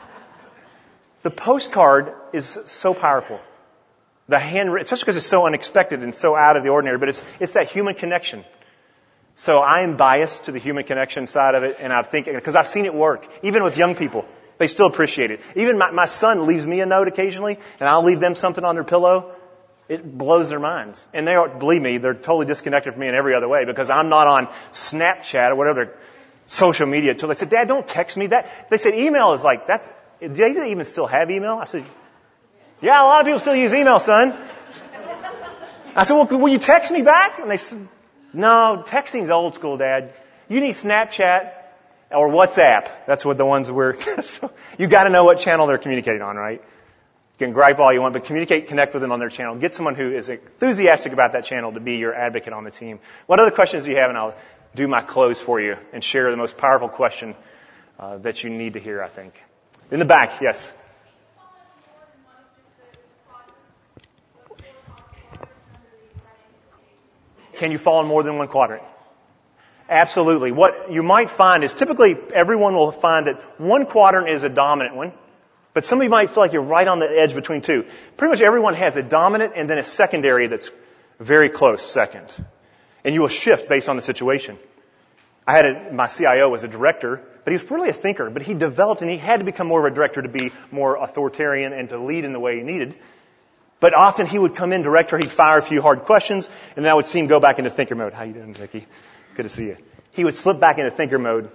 The postcard is so powerful. The handwritten, especially because it's so unexpected and so out of the ordinary, but it's, it's that human connection. So I am biased to the human connection side of it, and I think, because I've seen it work, even with young people. They still appreciate it. Even my, my son leaves me a note occasionally, and I'll leave them something on their pillow. It blows their minds. And they are, believe me, they're totally disconnected from me in every other way, because I'm not on Snapchat or whatever social media until they said, Dad, don't text me that. They said email is like, that's, do they even still have email? I said, yeah, a lot of people still use email, son. I said, well, will you text me back? And they said, no, texting's old school, Dad. You need Snapchat or WhatsApp. That's what the ones we're, so you got to know what channel they're communicating on, right? You can gripe all you want, but communicate, connect with them on their channel. Get someone who is enthusiastic about that channel to be your advocate on the team. What other questions do you have? And I'll do my close for you and share the most powerful question uh, that you need to hear, I think. In the back, yes. Can you fall in more than one quadrant? Absolutely. What you might find is typically everyone will find that one quadrant is a dominant one, but somebody might feel like you're right on the edge between two. Pretty much everyone has a dominant and then a secondary that's very close second. And you will shift based on the situation. I had a, my C I O was a director, but he was really a thinker, but he developed and he had to become more of a director to be more authoritarian and to lead in the way he needed. But often he would come in director, he'd fire a few hard questions, and then I would see him go back into thinker mode. How you doing, Vicky? Good to see you. He would slip back into thinker mode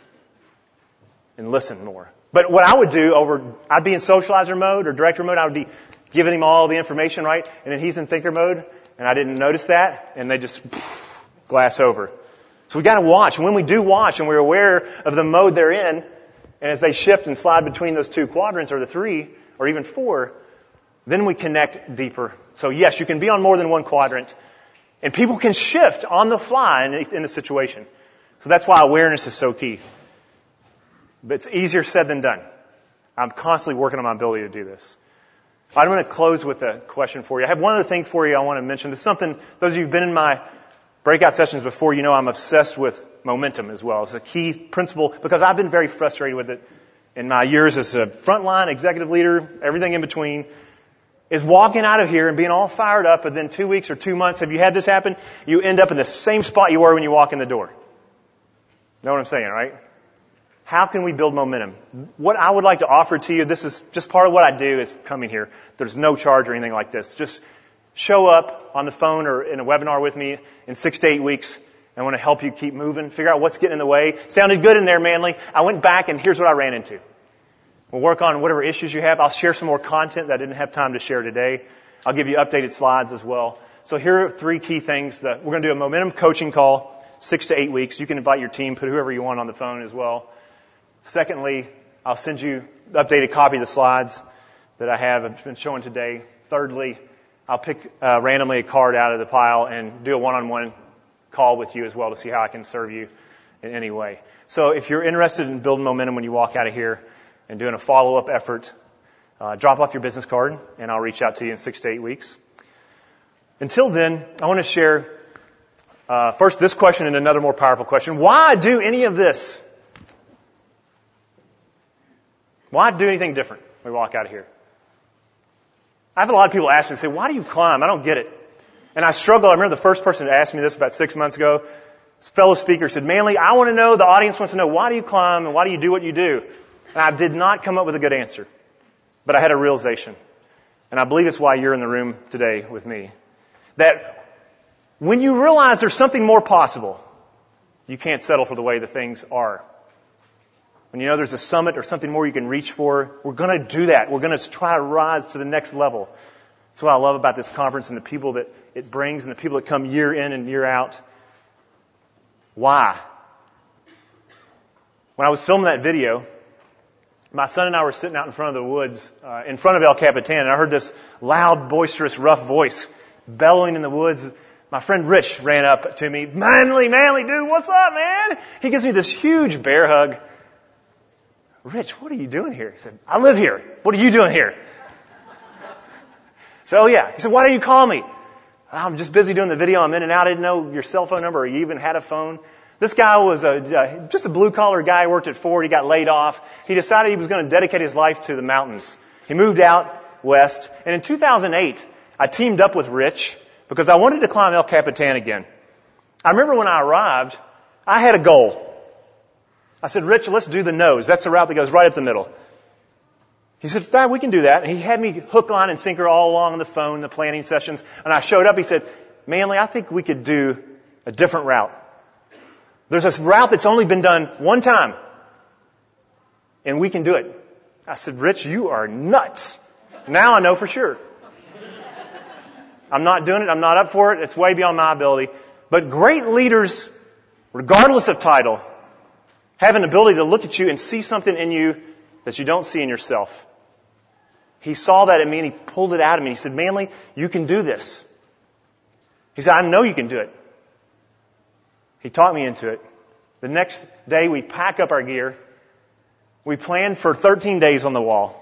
and listen more. But what I would do over, I'd be in socializer mode or director mode, I would be giving him all the information, right? And then he's in thinker mode, and I didn't notice that, and they just poof, glass over. So we got to watch. And when we do watch and we're aware of the mode they're in, and as they shift and slide between those two quadrants or the three or even four, then we connect deeper. So yes, you can be on more than one quadrant, and people can shift on the fly in the, in the situation. So that's why awareness is so key. But it's easier said than done. I'm constantly working on my ability to do this. I'm going to close with a question for you. I have one other thing for you I want to mention. This is something, those of you who've been in my breakout sessions before, you know I'm obsessed with momentum as well. It's a key principle because I've been very frustrated with it in my years as a frontline executive leader, everything in between, is walking out of here and being all fired up, and then two weeks or two months, have you had this happen? You end up in the same spot you were when you walk in the door. Know what I'm saying, right? How can we build momentum? What I would like to offer to you, this is just part of what I do is coming here. There's no charge or anything like this. Just show up on the phone or in a webinar with me in six to eight weeks. I want to help you keep moving, figure out what's getting in the way. Sounded good in there, Manly. I went back and here's what I ran into. We'll work on whatever issues you have. I'll share some more content that I didn't have time to share today. I'll give you updated slides as well. So here are three key things that we're going to do a momentum coaching call, six to eight weeks. You can invite your team, put whoever you want on the phone as well. Secondly, I'll send you the updated copy of the slides that I have I've been showing today. Thirdly, I'll pick uh, randomly a card out of the pile and do a one-on-one call with you as well to see how I can serve you in any way. So if you're interested in building momentum when you walk out of here and doing a follow-up effort, uh, drop off your business card and I'll reach out to you in six to eight weeks. Until then, I want to share uh, first this question and another more powerful question. Why do any of this? Why do anything different when we walk out of here? I have a lot of people ask me, say, why do you climb? I don't get it. And I struggle. I remember the first person to ask me this about six months ago. This fellow speaker said, Manly, I want to know, the audience wants to know, why do you climb and why do you do what you do? And I did not come up with a good answer. But I had a realization. And I believe it's why you're in the room today with me. That when you realize there's something more possible, you can't settle for the way the things are. When you know there's a summit or something more you can reach for, we're going to do that. We're going to try to rise to the next level. That's what I love about this conference and the people that it brings and the people that come year in and year out. Why? When I was filming that video, my son and I were sitting out in front of the woods, uh, in front of El Capitan, and I heard this loud, boisterous, rough voice bellowing in the woods. My friend Rich ran up to me. Manly, Manly, dude, what's up, man? He gives me this huge bear hug. Rich, what are you doing here? He said, I live here. What are you doing here? I said, oh yeah. He said, why don't you call me? I'm just busy doing the video. I'm in and out. I didn't know your cell phone number or you even had a phone. This guy was a, uh, just a blue-collar guy. He worked at Ford. He got laid off. He decided he was going to dedicate his life to the mountains. He moved out west. And in two thousand eight, I teamed up with Rich because I wanted to climb El Capitan again. I remember when I arrived, I had a goal. I said, Rich, let's do the nose. That's the route that goes right up the middle. He said, Dad, we can do that. And he had me hook, line, and sinker all along the phone, the planning sessions. And I showed up. He said, Manly, I think we could do a different route. There's a route that's only been done one time. And we can do it. I said, Rich, you are nuts. Now I know for sure. I'm not doing it. I'm not up for it. It's way beyond my ability. But great leaders, regardless of title, have an ability to look at you and see something in you that you don't see in yourself. He saw that in me and he pulled it out of me. He said, Manly, you can do this. He said, I know you can do it. He taught me into it. The next day we pack up our gear. We planned for thirteen days on the wall.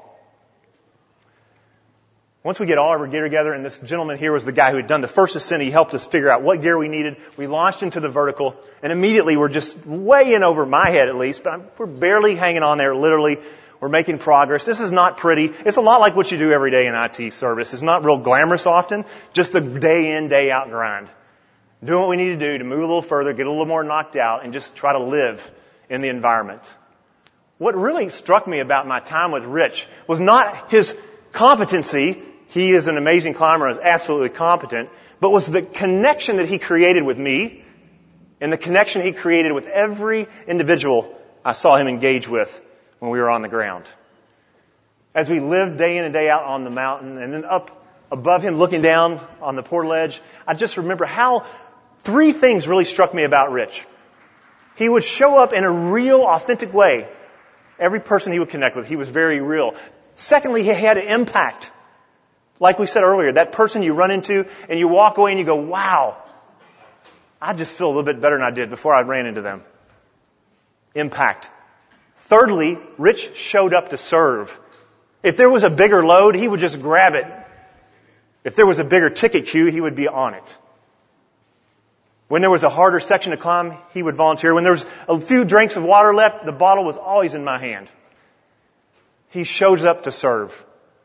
Once we get all our gear together, and this gentleman here was the guy who had done the first ascent, he helped us figure out what gear we needed. We launched into the vertical, and immediately we're just way in over my head at least, but I'm, we're barely hanging on there, literally. We're making progress. This is not pretty. It's a lot like what you do every day in I T service. It's not real glamorous often, just the day in, day out grind. Doing what we need to do to move a little further, get a little more knocked out, and just try to live in the environment. What really struck me about my time with Rich was not his competency. He is an amazing climber and is absolutely competent, but was the connection that he created with me and the connection he created with every individual I saw him engage with when we were on the ground. As we lived day in and day out on the mountain and then up above him looking down on the portage, I just remember how three things really struck me about Rich. He would show up in a real, authentic way. Every person he would connect with, he was very real. Secondly, he had an impact. Like we said earlier, that person you run into and you walk away and you go, wow, I just feel a little bit better than I did before I ran into them. Impact. Thirdly, Rich showed up to serve. If there was a bigger load, he would just grab it. If there was a bigger ticket queue, he would be on it. When there was a harder section to climb, he would volunteer. When there was a few drinks of water left, the bottle was always in my hand. He shows up to serve.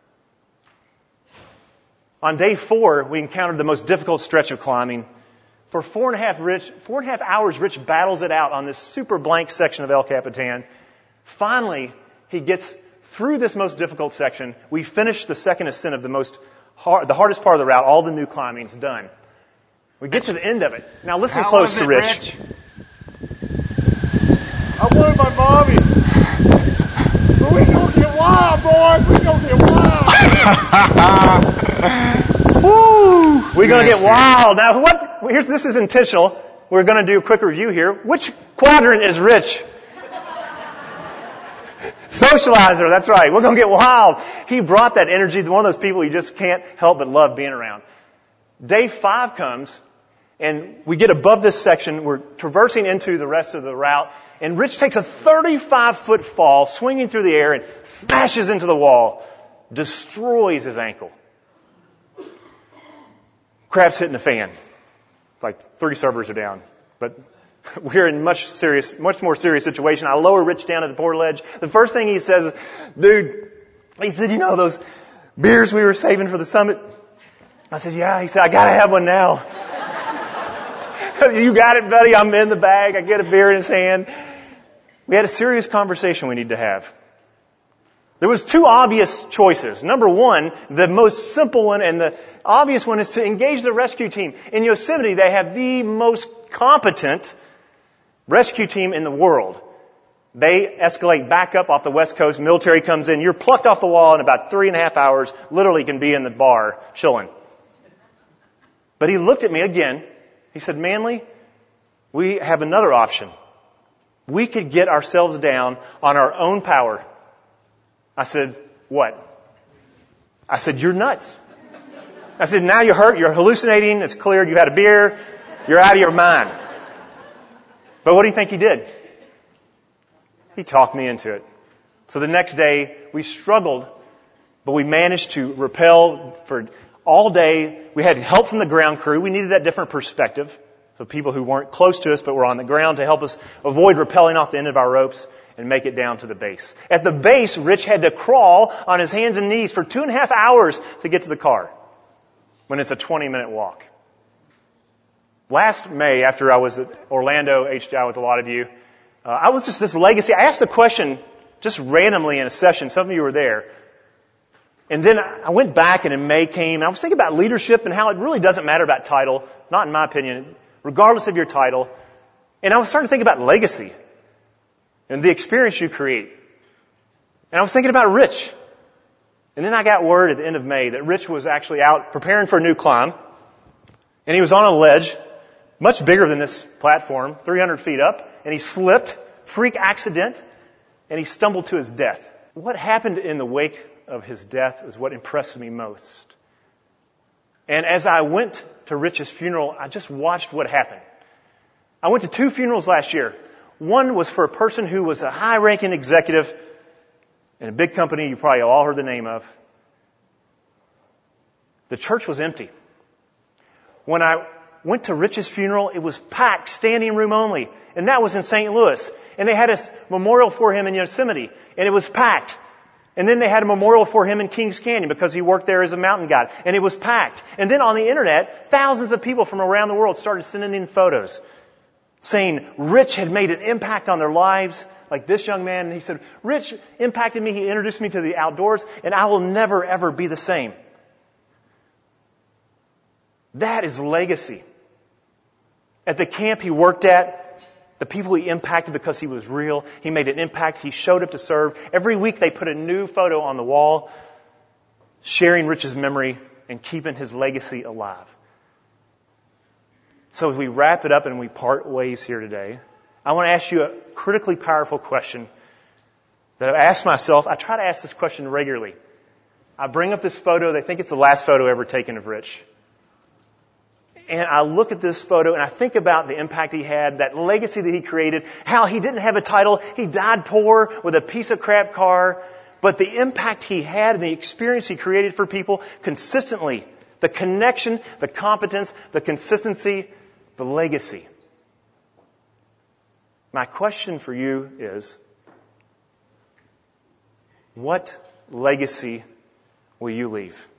On day four, we encountered the most difficult stretch of climbing. For four and a half, Rich, four and a half hours, Rich battles it out on this super blank section of El Capitan. Finally, he gets through this most difficult section. We finish the second ascent of the most hard, the hardest part of the route. All the new climbing's done. We get to the end of it. Now listen How close was to it, Rich. Rich. I wanted my mommy. But we gonna get wild, boys. We gonna get wild. Woo! We're going to get wild. Now, what? Here's this is intentional. We're going to do a quick review here. Which quadrant is Rich? Socializer, that's right. We're going to get wild. He brought that energy, one of those people you just can't help but love being around. Day five comes, and we get above this section. We're traversing into the rest of the route, and Rich takes a thirty-five foot fall, swinging through the air, and smashes into the wall, destroys his ankle. Crap's hitting the fan. Like three servers are down. But we're in much serious, much more serious situation. I lower Rich down at the port ledge. The first thing he says is, dude, he said, you know those beers we were saving for the summit? I said, yeah. He said, I gotta have one now. You got it, buddy. I'm in the bag. I get a beer in his hand. We had a serious conversation we need to have. There was two obvious choices. Number one, the most simple one and the obvious one is to engage the rescue team. In Yosemite, they have the most competent rescue team in the world. They escalate back up off the west coast. Military comes in. You're plucked off the wall in about three and a half hours. Literally can be in the bar chilling. But he looked at me again. He said, Manley, we have another option. We could get ourselves down on our own power. I said, what? I said, you're nuts. I said, now you're hurt. You're hallucinating. It's cleared. You had a beer. You're out of your mind. But what do you think he did? He talked me into it. So the next day, we struggled, but we managed to rappel for all day. We had help from the ground crew. We needed that different perspective. So people who weren't close to us, but were on the ground to help us avoid rappelling off the end of our ropes and make it down to the base. At the base, Rich had to crawl on his hands and knees for two and a half hours to get to the car when it's a twenty minute walk. Last May, after I was at Orlando H D I with a lot of you, uh, I was just this legacy. I asked a question just randomly in a session. Some of you were there. And then I went back and in May came, and I was thinking about leadership and how it really doesn't matter about title, not in my opinion, regardless of your title. And I was starting to think about legacy and the experience you create. And I was thinking about Rich. And then I got word at the end of May that Rich was actually out preparing for a new climb. And he was on a ledge, much bigger than this platform, three hundred feet up. And he slipped, freak accident, and he stumbled to his death. What happened in the wake of his death is what impressed me most. And as I went to Rich's funeral, I just watched what happened. I went to two funerals last year. One was for a person who was a high-ranking executive in a big company you probably all heard the name of. The church was empty. When I went to Rich's funeral, it was packed, standing room only. And that was in Saint Louis. And they had a memorial for him in Yosemite. And it was packed. And then they had a memorial for him in Kings Canyon because he worked there as a mountain guide. And it was packed. And then on the internet, thousands of people from around the world started sending in photos saying Rich had made an impact on their lives. Like this young man, and he said, Rich impacted me. He introduced me to the outdoors, and I will never, ever be the same. That is legacy. At the camp he worked at, the people he impacted because he was real, he made an impact, he showed up to serve. Every week they put a new photo on the wall, sharing Rich's memory and keeping his legacy alive. So as we wrap it up and we part ways here today, I want to ask you a critically powerful question that I've asked myself. I try to ask this question regularly. I bring up this photo. They think it's the last photo ever taken of Rich. And I look at this photo and I think about the impact he had, that legacy that he created, how he didn't have a title. He died poor with a piece of crap car. But the impact he had and the experience he created for people consistently, the connection, the competence, the consistency, the legacy. My question for you is, what legacy will you leave?